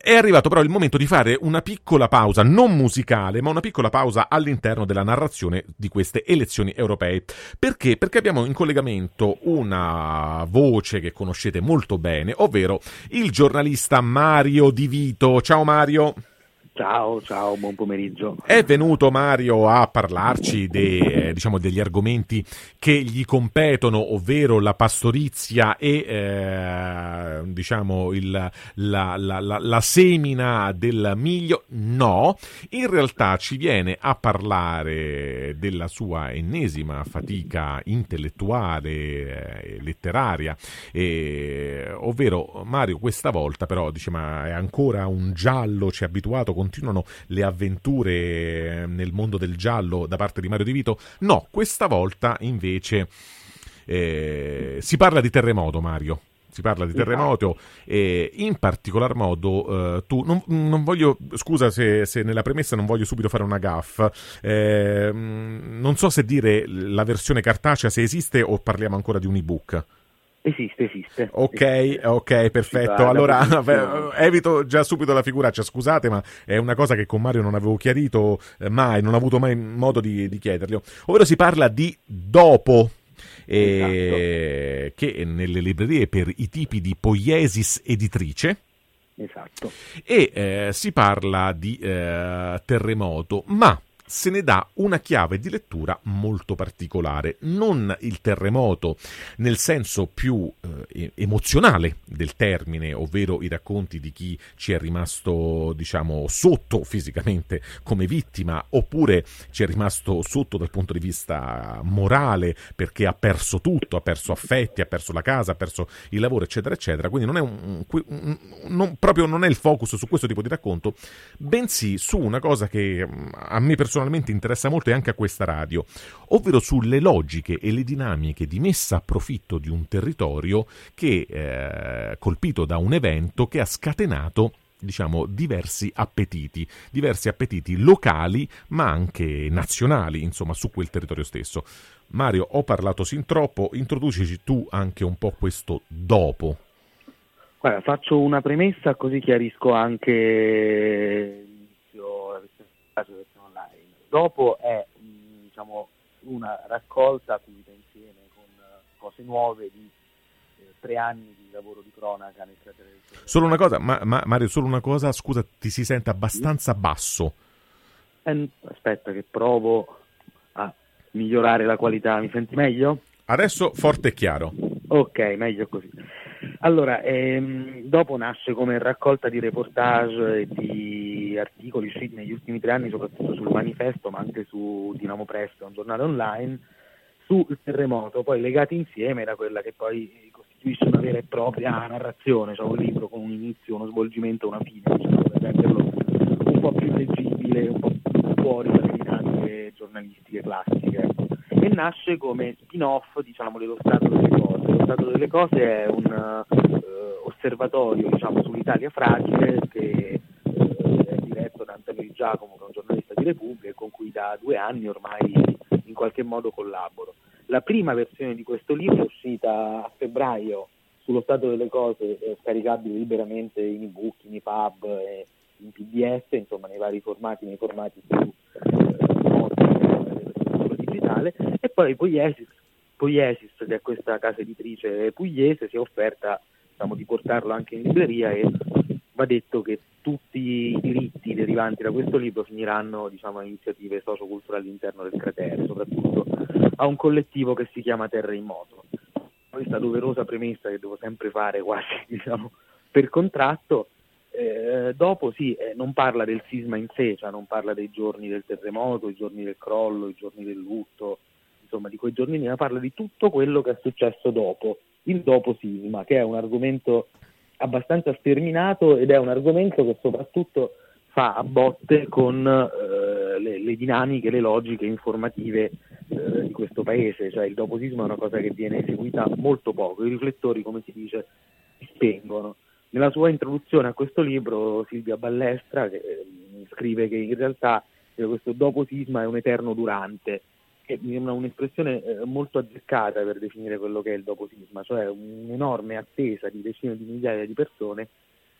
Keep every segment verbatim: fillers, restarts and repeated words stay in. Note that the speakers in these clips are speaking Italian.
È arrivato però il momento di fare una piccola pausa, non musicale, ma una piccola pausa all'interno della narrazione di queste elezioni europee. Perché? Perché abbiamo in collegamento una voce che conoscete molto bene, ovvero il giornalista Mario Di Vito. Ciao Mario! Ciao, ciao, buon pomeriggio. È venuto Mario a parlarci de, eh, diciamo, degli argomenti che gli competono, ovvero la pastorizia e eh, diciamo il, la, la, la, la semina del miglio. No, in realtà ci viene a parlare della sua ennesima fatica intellettuale, eh, letteraria, eh, ovvero Mario questa volta però dice ma è ancora un giallo, ci è abituato, continuano le avventure nel mondo del giallo da parte di Mario Di Vito? No, questa volta invece eh, si parla di terremoto, Mario. Si parla di terremoto e in particolar modo eh, tu non, non voglio, scusa se, se nella premessa non voglio subito fare una gaffa, eh, non so se dire la versione cartacea se esiste o parliamo ancora di un ebook. Esiste, esiste. Ok, esiste. ok, perfetto. Allora beh, evito già subito la figuraccia, scusate, ma è una cosa che con Mario non avevo chiarito eh, mai, non ho avuto mai modo di, di chiederglielo. Ovvero si parla di dopo, eh, esatto. Che nelle librerie per i tipi di Poiesis editrice. Esatto. E eh, si parla di eh, terremoto, ma se ne dà una chiave di lettura molto particolare, non il terremoto nel senso più eh, emozionale del termine, ovvero i racconti di chi ci è rimasto, diciamo, sotto fisicamente come vittima, oppure ci è rimasto sotto dal punto di vista morale perché ha perso tutto, ha perso affetti, ha perso la casa, ha perso il lavoro, eccetera, eccetera. Quindi non è un, un, non, proprio non è il focus su questo tipo di racconto, bensì su una cosa che a me personalmente interessa molto e anche a questa radio, ovvero sulle logiche e le dinamiche di messa a profitto di un territorio che eh, colpito da un evento che ha scatenato, diciamo, diversi appetiti, diversi appetiti locali ma anche nazionali, insomma, su quel territorio stesso. Mario, ho parlato sin troppo, introducici tu anche un po' questo dopo. Guarda, faccio una premessa così chiarisco anche l'inizio della versione online. Dopo è, diciamo, una raccolta cucita insieme con cose nuove di eh, tre anni di lavoro di cronaca nel cratere del Sole. Solo una cosa, ma, ma, Mario, solo una cosa, scusa, ti si sente abbastanza basso. Eh, aspetta che provo a migliorare la qualità, mi senti meglio? Adesso forte e chiaro. Ok, meglio così. Allora, ehm, dopo nasce come raccolta di reportage e di articoli usciti negli ultimi tre anni, soprattutto sul Manifesto, ma anche su Dinamo Press, un giornale online, sul terremoto, poi legati insieme da quella che poi costituisce una vera e propria narrazione, cioè un libro con un inizio, uno svolgimento, una fine, diciamo, per renderlo un po' più leggibile, un po' fuori dalle dinamiche giornalistiche classiche. E nasce come spin-off, diciamo, dello Stato delle Cose. Lo Stato delle Cose è un uh, osservatorio, diciamo, sull'Italia fragile che uh, è diretto da Antonio Di Giacomo, che è un giornalista di Repubblica e con cui da due anni ormai in qualche modo collaboro. La prima versione di questo libro è uscita a febbraio sullo Stato delle Cose, è scaricabile liberamente in ebook, in epub, e in P D F, insomma nei vari formati, nei formati più uh, noti del digitale. E poi Poiesis, Poiesis, che è questa casa editrice pugliese, si è offerta, diciamo, di portarlo anche in libreria e va detto che tutti i diritti derivanti da questo libro finiranno, diciamo, a iniziative socioculturali all'interno del cratere, soprattutto a un collettivo che si chiama Terra in Moto. Questa doverosa premessa che devo sempre fare quasi, diciamo, per contratto. Eh, dopo sì, eh, non parla del sisma in sé, cioè non parla dei giorni del terremoto, i giorni del crollo, i giorni del lutto, insomma di quei giorni lì, ma parla di tutto quello che è successo dopo, il dopo sisma, che è un argomento abbastanza sterminato ed è un argomento che soprattutto fa a botte con eh, le, le dinamiche, le logiche informative eh, di questo paese, cioè il dopo sisma è una cosa che viene eseguita molto poco, i riflettori, come si dice, si spengono. Nella sua introduzione a questo libro Silvia Ballestra che, eh, scrive che in realtà eh, questo dopo sisma è un eterno durante, che mi sembra un'espressione eh, molto azzeccata per definire quello che è il dopo sisma, cioè un'enorme attesa di decine di migliaia di persone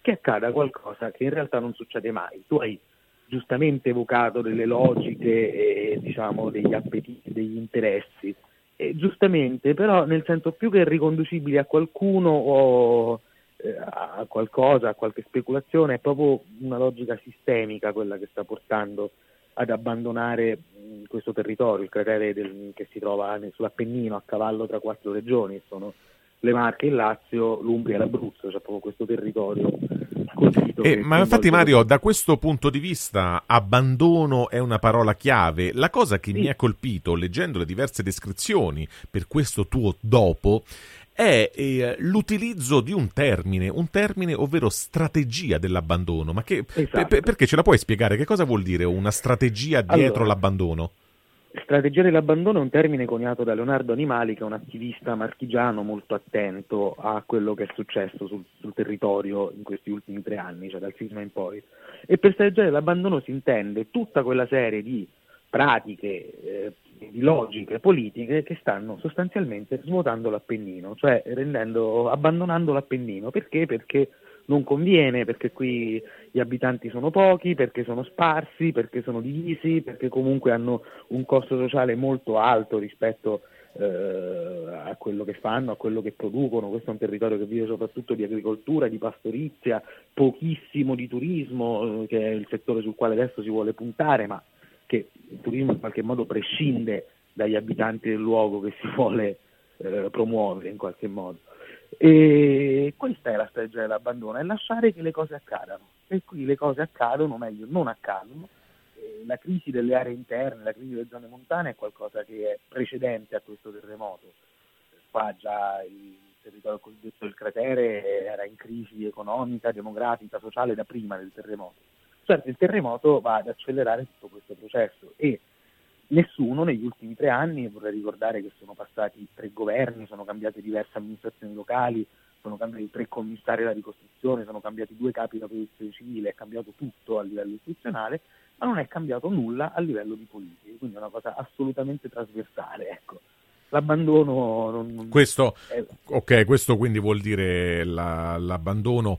che accada qualcosa che in realtà non succede mai. Tu hai giustamente evocato delle logiche e diciamo degli appetiti, degli interessi, e giustamente, però nel senso più che riconducibili a qualcuno o eh, a qualcosa, a qualche speculazione, è proprio una logica sistemica quella che sta portando ad abbandonare mh, questo territorio, il cratere del, che si trova sull'Appennino, a cavallo tra quattro regioni, sono le Marche, il Lazio, l'Umbria e l'Abruzzo, cioè proprio questo territorio colpito. Eh, ma infatti Mario, da questo punto di vista abbandono è una parola chiave. La cosa che sì. mi ha colpito leggendo le diverse descrizioni per questo tuo dopo è eh, l'utilizzo di un termine, un termine ovvero strategia dell'abbandono. Ma che, esatto. per, perché ce la puoi spiegare? Che cosa vuol dire una strategia dietro allora, l'abbandono? Strategia dell'abbandono è un termine coniato da Leonardo Animali, che è un attivista marchigiano molto attento a quello che è successo sul, sul territorio in questi ultimi tre anni, cioè dal sisma in poi. E per strategia dell'abbandono si intende tutta quella serie di pratiche, eh, di logiche politiche che stanno sostanzialmente svuotando l'Appennino, cioè rendendo, abbandonando l'Appennino. Perché? Perché non conviene, perché qui gli abitanti sono pochi, perché sono sparsi, perché sono divisi, perché comunque hanno un costo sociale molto alto rispetto eh, a quello che fanno, a quello che producono. Questo è un territorio che vive soprattutto di agricoltura, di pastorizia, pochissimo di turismo, eh, che è il settore sul quale adesso si vuole puntare, ma che il turismo in qualche modo prescinde dagli abitanti del luogo che si vuole eh, promuovere in qualche modo. E questa è la strategia dell'abbandono, è lasciare che le cose accadano, e qui le cose accadono, o meglio non accadono. E la crisi delle aree interne, la crisi delle zone montane è qualcosa che è precedente a questo terremoto. Qua già il territorio cosiddetto del cratere era in crisi economica, demografica, sociale da prima del terremoto. Certo, il terremoto va ad accelerare tutto questo processo e nessuno negli ultimi tre anni, vorrei ricordare che sono passati tre governi, sono cambiate diverse amministrazioni locali, sono cambiati tre commissari alla ricostruzione, sono cambiati due capi della protezione civile, è cambiato tutto a livello istituzionale, ma non è cambiato nulla a livello di politica, quindi è una cosa assolutamente trasversale, ecco. L'abbandono non, questo è... ok, questo quindi vuol dire la, l'abbandono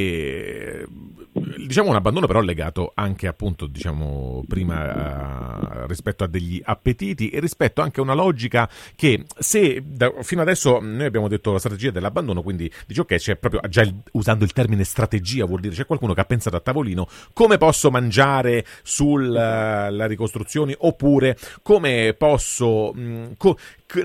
e diciamo un abbandono però legato anche appunto diciamo prima a, rispetto a degli appetiti e rispetto anche a una logica che se da, fino adesso noi abbiamo detto la strategia dell'abbandono, quindi dice ok, c'è proprio già il, usando il termine strategia vuol dire c'è qualcuno che ha pensato a tavolino come posso mangiare sulla ricostruzione oppure come posso mh, co,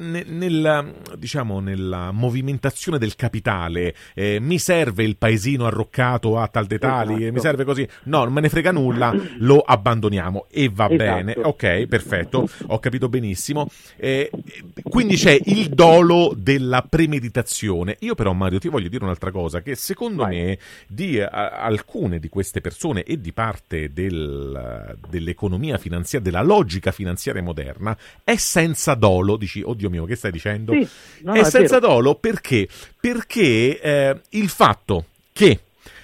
nella, diciamo, nella movimentazione del capitale eh, mi serve il paesino arroccato a tal dei tali, esatto. mi serve così, no, non me ne frega nulla, lo abbandoniamo e va esatto. bene, ok, perfetto, ho capito benissimo. Eh, quindi c'è il dolo della premeditazione. Io però Mario ti voglio dire un'altra cosa, che secondo Vai. me di a, alcune di queste persone e di parte del, dell'economia finanziaria, della logica finanziaria moderna è senza dolo. Dici oddio mio, che stai dicendo? Sì, no, è, è senza vero. dolo perché? Perché eh, il fatto che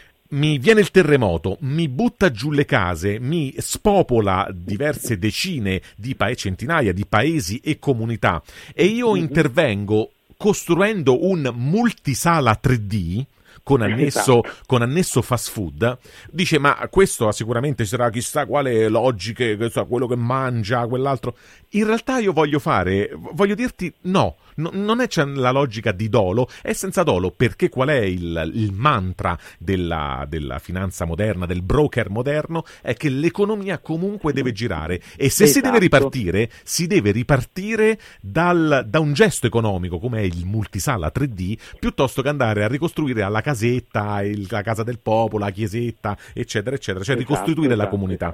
mi viene il terremoto, mi butta giù le case, mi spopola diverse decine di paesi, centinaia di paesi e comunità e io mm-hmm. intervengo costruendo un multisala tre D con annesso, esatto. con annesso fast food, dice ma questo sicuramente sarà chissà quale logiche, quello che mangia, quell'altro. In realtà io voglio fare, voglio dirti no, no non è c'è la logica di dolo, è senza dolo, perché qual è il, il mantra della, della finanza moderna, del broker moderno, è che l'economia comunque deve girare e se esatto. si deve ripartire, si deve ripartire dal, da un gesto economico come è il multisala tre D, piuttosto che andare a ricostruire alla casetta, il, la casa del popolo, la chiesetta, eccetera, eccetera, cioè esatto, ricostituire esatto, la comunità.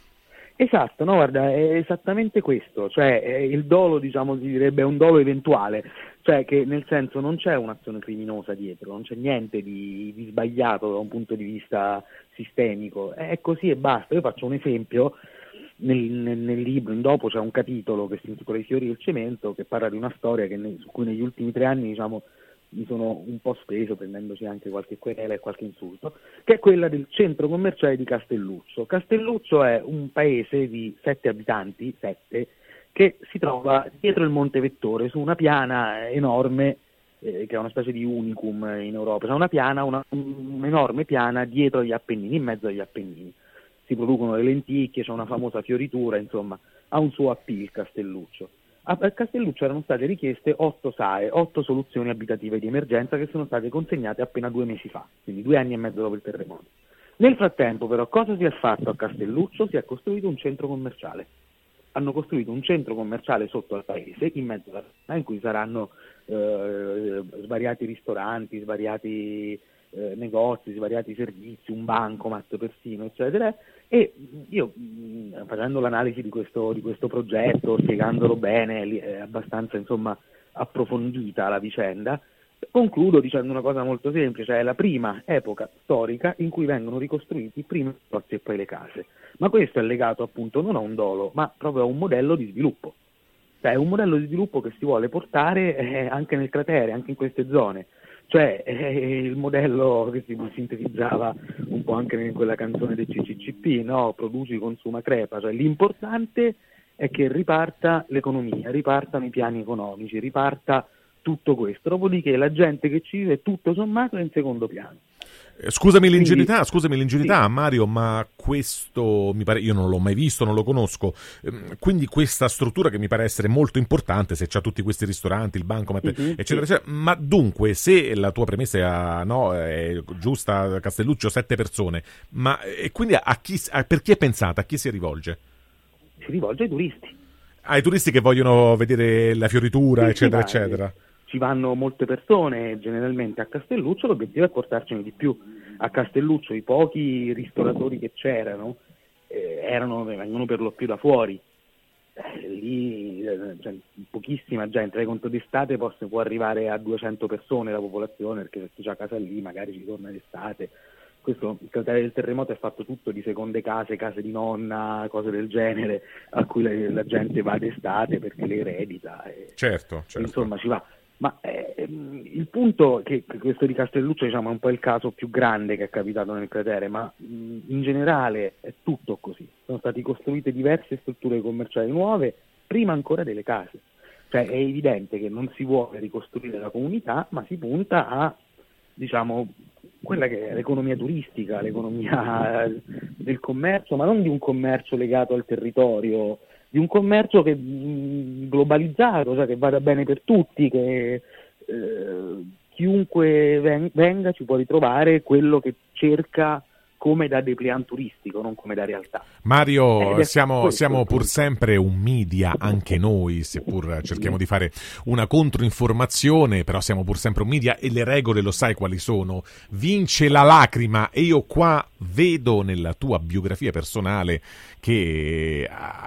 Esatto, no, guarda, è esattamente questo, cioè è il dolo, diciamo, si direbbe, è un dolo eventuale, cioè che nel senso non c'è un'azione criminosa dietro, non c'è niente di, di sbagliato da un punto di vista sistemico, è così e basta. Io faccio un esempio, nel, nel, nel libro, in dopo c'è un capitolo che si intitola I fiori del cemento, che parla di una storia che ne, su cui negli ultimi tre anni, diciamo, mi sono un po' speso prendendoci anche qualche querela e qualche insulto, che è quella del centro commerciale di Castelluccio. Castelluccio è un paese di sette abitanti, sette, che si trova dietro il Monte Vettore, su una piana enorme eh, che è una specie di unicum in Europa. C'è una piana, una, un'enorme piana dietro agli Appennini, in mezzo agli Appennini. Si producono le lenticchie, c'è una famosa fioritura, insomma, ha un suo appeal Castelluccio. A Castelluccio erano state richieste otto S A E, otto soluzioni abitative di emergenza, che sono state consegnate appena due mesi fa, quindi due anni e mezzo dopo il terremoto. Nel frattempo, però, cosa si è fatto a Castelluccio? Si è costruito un centro commerciale. Hanno costruito un centro commerciale sotto al paese, in mezzo alla città, in cui saranno eh, svariati ristoranti, svariati eh, negozi, svariati servizi, un bancomat persino, eccetera. E io, mh, facendo l'analisi di questo, di questo progetto, spiegandolo bene, è abbastanza, insomma, approfondita la vicenda, concludo dicendo una cosa molto semplice: è la prima epoca storica in cui vengono ricostruiti prima i negozi e poi le case. Ma questo è legato appunto non a un dolo, ma proprio a un modello di sviluppo. Cioè è un modello di sviluppo che si vuole portare eh, anche nel cratere, anche in queste zone. Cioè eh, il modello che si sintetizzava un po' anche in quella canzone del C C C P, no? Produci, consuma, crepa. Cioè l'importante è che riparta l'economia, ripartano i piani economici, riparta tutto questo. Dopodiché la gente che ci vive tutto sommato è in secondo piano. Scusami l'ingenuità, Quindi, scusami l'ingenuità, sì. Mario, ma questo mi pare, io non l'ho mai visto, non lo conosco. Quindi questa struttura che mi pare essere molto importante, se c'ha tutti questi ristoranti, il bancomat, uh-huh, eccetera, sì. eccetera. Ma dunque, se la tua premessa è, no, è giusta, Castelluccio, sette persone, ma e quindi a chi, a, per chi è pensata? A chi si rivolge? Si rivolge ai turisti. Ai turisti che vogliono vedere la fioritura, sì, eccetera, sì, eccetera. Ci vanno molte persone generalmente a Castelluccio, l'obiettivo è portarcene di più. A Castelluccio i pochi ristoratori che c'erano eh, erano, vengono per lo più da fuori. Eh, lì eh, cioè, pochissima gente, fai conto d'estate può, può arrivare a duecento persone la popolazione, perché se chi ha casa lì magari ci torna d'estate. Questo, il cratere del terremoto è fatto tutto di seconde case, case di nonna, cose del genere, a cui la, la gente va d'estate perché le eredita. E, certo, certo. Insomma, ci va. Ma eh, il punto è che questo di Castelluccio, diciamo, è un po' il caso più grande che è capitato nel cratere, ma mh, in generale è tutto così. Sono state costruite diverse strutture commerciali nuove, prima ancora delle case. Cioè è evidente che non si vuole ricostruire la comunità, ma si punta a, diciamo, quella che è l'economia turistica, l'economia del commercio, ma non di un commercio legato al territorio, di un commercio che mh, globalizzato, cioè che vada bene per tutti, che eh, chiunque ven- venga ci può ritrovare quello che cerca come da dépliant turistico, non come da realtà. Mario, eh, siamo, siamo pur sempre un media, anche noi, seppur cerchiamo di fare una controinformazione, però siamo pur sempre un media e le regole lo sai quali sono. Vince la lacrima, e io qua vedo nella tua biografia personale che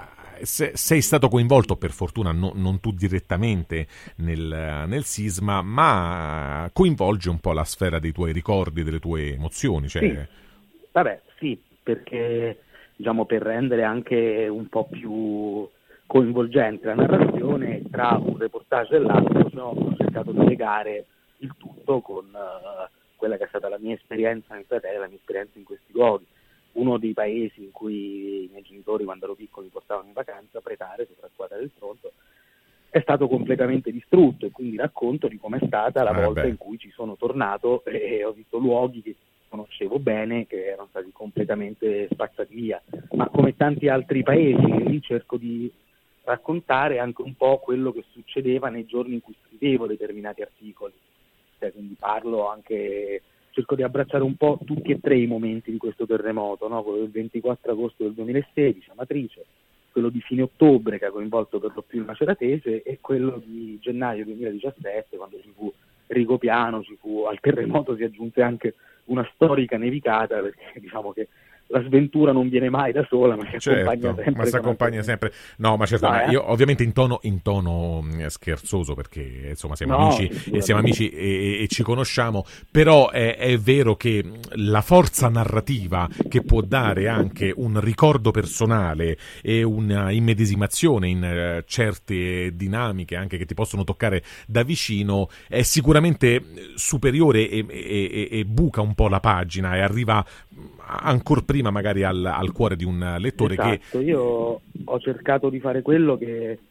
sei stato coinvolto, per fortuna no, non tu direttamente nel, nel sisma, ma coinvolge un po' la sfera dei tuoi ricordi, delle tue emozioni. Cioè... Sì. Vabbè, sì, perché diciamo per rendere anche un po' più coinvolgente la narrazione, tra un reportage e l'altro no, ho cercato di legare il tutto con uh, quella che è stata la mia esperienza nel cratere, la mia esperienza in questi luoghi. Uno dei paesi in cui i miei genitori, quando ero piccolo, mi portavano in vacanza, Pretare, sopra Squadra del Tronto, è stato completamente distrutto, e quindi racconto di com'è stata la eh volta beh. in cui ci sono tornato e ho visto luoghi che conoscevo bene, che erano stati completamente spazzati via. Ma come tanti altri paesi, lì cerco di raccontare anche un po' quello che succedeva nei giorni in cui scrivevo determinati articoli. Cioè, quindi parlo anche... cerco di abbracciare un po' tutti e tre i momenti di questo terremoto, no? Quello del ventiquattro agosto del duemilasedici, Amatrice, quello di fine ottobre che ha coinvolto per lo più il Maceratese, e quello di gennaio duemiladiciassette, quando ci fu Rigopiano, ci fu, al terremoto si aggiunse anche una storica nevicata, perché diciamo che la sventura non viene mai da sola, ma si certo, accompagna sempre. Ma si accompagna sempre. No, ma certo, no, ma eh? io ovviamente in tono, in tono scherzoso, perché insomma siamo no, amici e siamo amici e, e ci conosciamo, però è, è vero che la forza narrativa che può dare anche un ricordo personale e una immedesimazione in uh, certe dinamiche anche che ti possono toccare da vicino è sicuramente superiore e, e, e buca un po' la pagina e arriva ancora prima magari al, al cuore di un lettore. Esatto, che io ho cercato di fare quello che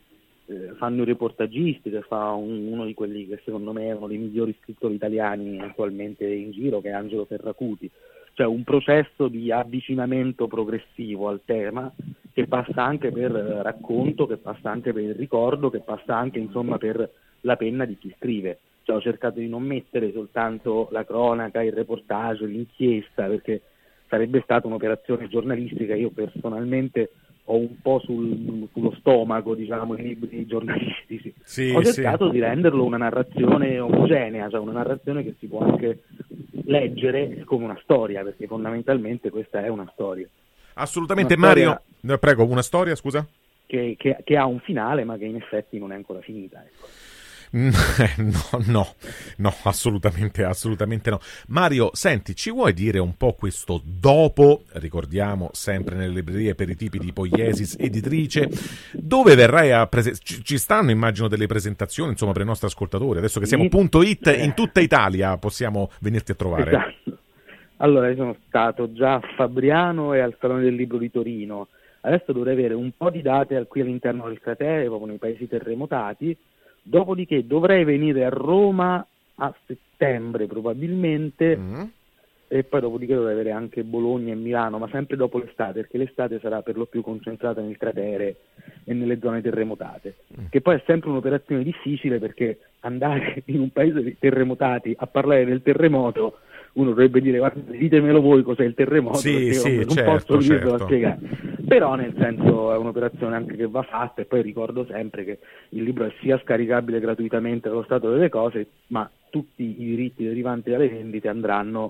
eh, fanno i reportagisti, che fa un, uno di quelli che secondo me è uno dei migliori scrittori italiani attualmente in giro, che è Angelo Ferracuti. Cioè un processo di avvicinamento progressivo al tema che passa anche per racconto, che passa anche per il ricordo, che passa anche insomma per la penna di chi scrive. Cioè, ho cercato di non mettere soltanto la cronaca, il reportage, l'inchiesta, perché sarebbe stata un'operazione giornalistica. Io personalmente ho un po' sul, sullo stomaco, diciamo, i libri giornalistici. Sì, ho cercato sì. di renderlo una narrazione omogenea, cioè una narrazione che si può anche leggere come una storia, perché fondamentalmente questa è una storia. Assolutamente, Una storia Mario. No, prego, una storia, scusa? Che, che, che ha un finale, ma che in effetti non è ancora finita, ecco. No, no, no, assolutamente, assolutamente no. Mario, senti, ci vuoi dire un po' questo dopo, ricordiamo sempre nelle librerie per i tipi di Poiesis editrice, dove verrai a presentare, ci, ci stanno immagino delle presentazioni, insomma, per i nostri ascoltatori, adesso che siamo punto it in tutta Italia possiamo venirti a trovare. Esatto. Allora, io sono stato già a Fabriano e al Salone del Libro di Torino, adesso dovrei avere un po' di date qui all'interno del cratere, proprio nei paesi terremotati. Dopodiché dovrei venire a Roma a settembre probabilmente, mm. e poi dopodiché dovrei avere anche Bologna e Milano, ma sempre dopo l'estate, perché l'estate sarà per lo più concentrata nel cratere e nelle zone terremotate, mm. che poi è sempre un'operazione difficile, perché andare in un paese di terremotati a parlare del terremoto, uno dovrebbe dire: guarda, ditemelo voi cos'è il terremoto, sì, perché sì, non certo, posso dirvelo certo. a spiegare. Però nel senso è un'operazione anche che va fatta, e poi ricordo sempre che il libro è sia scaricabile gratuitamente dallo stato delle cose, ma tutti i diritti derivanti dalle vendite andranno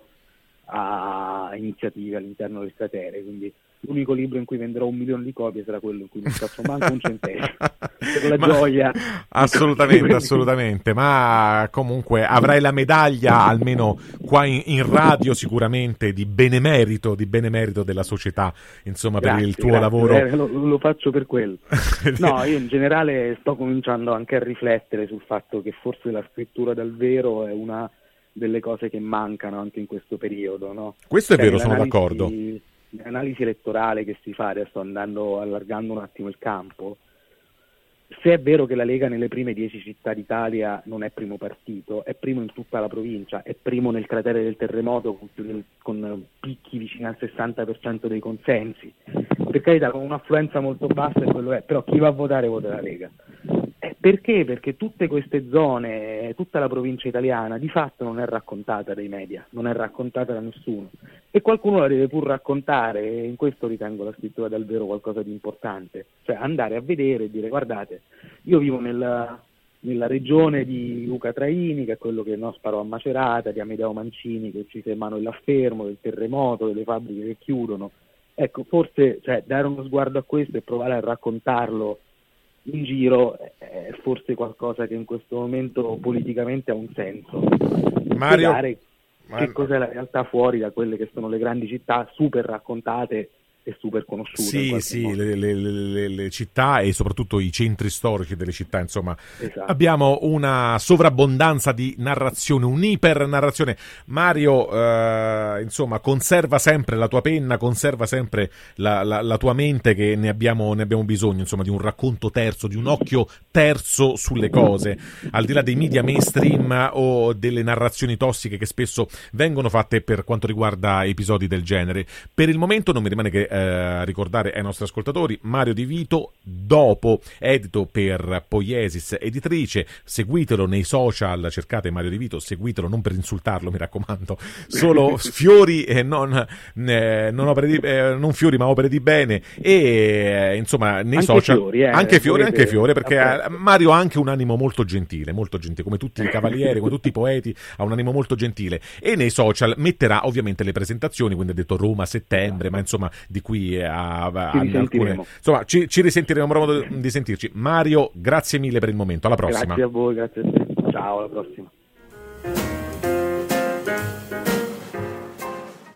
a iniziative all'interno del cratere, quindi l'unico libro in cui venderò un milione di copie sarà quello in cui non faccio manco un centesimo per la ma, gioia. Assolutamente, assolutamente, ma comunque avrai la medaglia almeno qua in, in radio sicuramente di benemerito, di benemerito della società, insomma, grazie, per il tuo grazie, lavoro. Eh, lo, lo faccio per quello. No, io in generale sto cominciando anche a riflettere sul fatto che forse la scrittura dal vero è una delle cose che mancano anche in questo periodo, no? Questo è cioè, vero, sono d'accordo. L'analisi elettorale che si fa, adesso andando allargando un attimo il campo, se è vero che la Lega nelle prime dieci città d'Italia non è primo partito, è primo in tutta la provincia, è primo nel cratere del terremoto con, più del, con picchi vicini al sessanta per cento dei consensi, per carità con un'affluenza molto bassa, e quello è, però chi va a votare vota la Lega. Eh, perché? Perché tutte queste zone, tutta la provincia italiana di fatto non è raccontata dai media, non è raccontata da nessuno, e qualcuno la deve pur raccontare, e in questo ritengo la scrittura dal vero qualcosa di importante, cioè andare a vedere e dire: guardate, io vivo nella, nella regione di Luca Traini, che è quello che no, sparò a Macerata, di Amedeo Mancini che uccise Emanuele Affermo, del terremoto, delle fabbriche che chiudono. Ecco, forse cioè, dare uno sguardo a questo e provare a raccontarlo in giro è forse qualcosa che in questo momento politicamente ha un senso. Mario, spiegare che cos'è la realtà fuori da quelle che sono le grandi città super raccontate e super conosciute. Sì, sì, le, le, le, le città e soprattutto i centri storici delle città, insomma, esatto. Abbiamo una sovrabbondanza di narrazione, un'ipernarrazione. Mario, eh, insomma, conserva sempre la tua penna, conserva sempre la, la, la tua mente, che ne abbiamo, ne abbiamo bisogno, insomma, di un racconto terzo, di un occhio terzo sulle cose, al di là dei media mainstream o delle narrazioni tossiche che spesso vengono fatte per quanto riguarda episodi del genere. Per il momento non mi rimane che Eh, ricordare ai nostri ascoltatori Mario Di Vito, dopo, edito per Poiesis editrice. Seguitelo nei social, cercate Mario Di Vito, seguitelo, non per insultarlo, mi raccomando, solo fiori e non, eh, non opere di, eh, non fiori ma opere di bene, e eh, insomma nei anche social fiori, eh, anche fiori, volete... anche fiori, perché eh, Mario ha anche un animo molto gentile, molto gentile, come tutti i cavalieri, come tutti i poeti, ha un animo molto gentile, e nei social metterà ovviamente le presentazioni, quindi ha detto Roma a settembre, ma insomma di qui a, a, a alcune, insomma ci, ci risentiremo, avremo modo di sentirci. Mario, grazie mille per il momento, alla prossima. Grazie a voi, grazie a te, ciao, alla prossima.